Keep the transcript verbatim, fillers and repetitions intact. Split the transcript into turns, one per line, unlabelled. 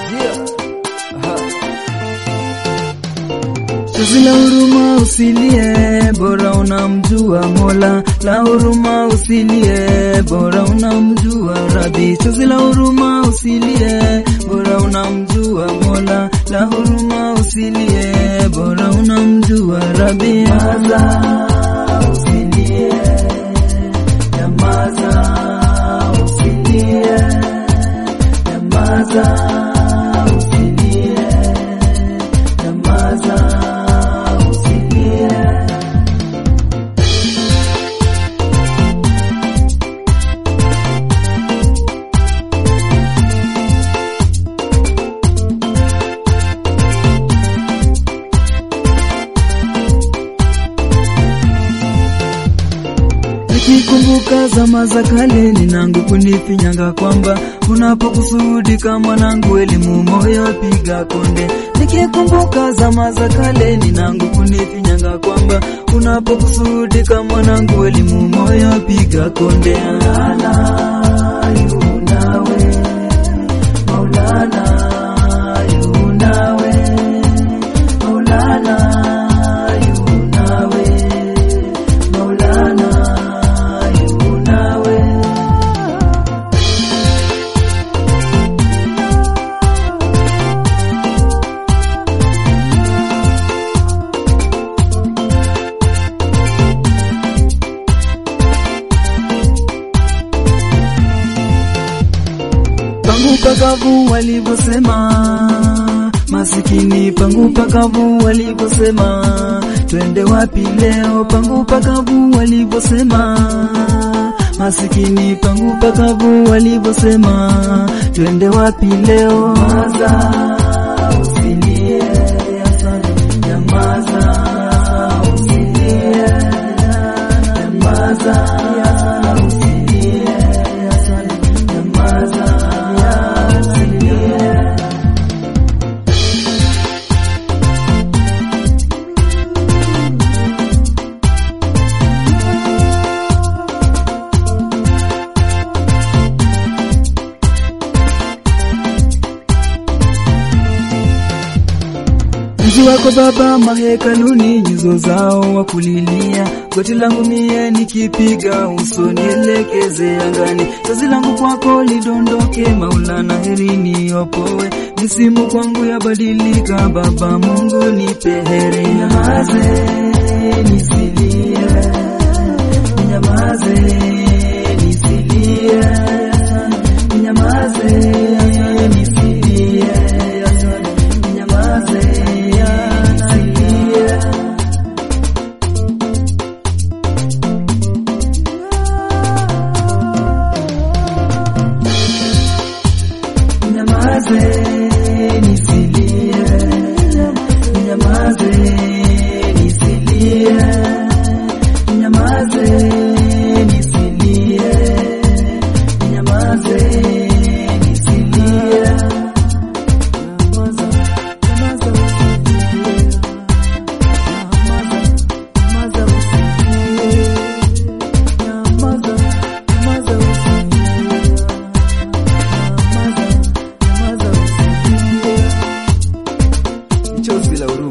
Chozi la huruma usilie, bora unamjua Mola. La huruma usilie, bora unamjua Rabbi. Chozi la huruma usilie, bora unamjua Mola. La huruma usilie, bora unamjua Rabbi. Nyamaza usilie, nyamaza usilie, nyamaza usilie, nyamaza. Nikikumbuka zama za kale, ninangu kunifinyanga kwamba unapokusudi kama mwanangu elimu moyo piga konde. Nikikumbuka zama za kale, ninangu kunifinyanga kwamba unapokusudi kama mwanangu elimu moyo piga konde. Maulana yu nawe, Maulana yu nawe, Maulana pangu pakavu walivyosema, masikini pangu pakavu walivyosema, twende wapi leo? Pangu pakavu walivyosema, masikini pangu pakavu walivyosema, twende wapi leo? Nyamaza usilie, nyamaza usilie, nyamaza. Mji wako Baba mahekaluni, nyuso zao wakulilia. Goti langu mie nikipiga uso nielekeze angani. Chozi langu kwako lidondoke Maulana, heri niopoe. Misimu kwangu yabadilika Baba Mungu nipe heri. Nyamaze nisilie, nyamaze nisilie, nyamaze nisilie, nyamaze. Nyamaze nisilie, nyamaze nisilie, nyamaze nisilie, nyamaze nisilie, nyamaza, nyamaza usilie, nyamaza, nyamaza usilie, nyamaza, nyamaza usilie. Chozi la huruma.